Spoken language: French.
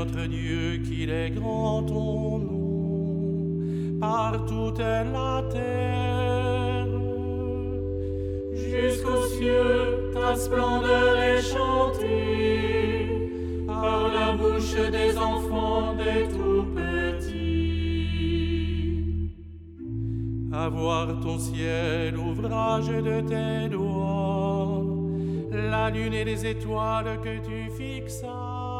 notre Dieu, qu'il est grand ton nom, par toute la terre. Jusqu'aux cieux, ta splendeur est chantée, par la bouche des enfants des tout-petits. À voir ton ciel, ouvrage de tes doigts, la lune et les étoiles que tu fixas.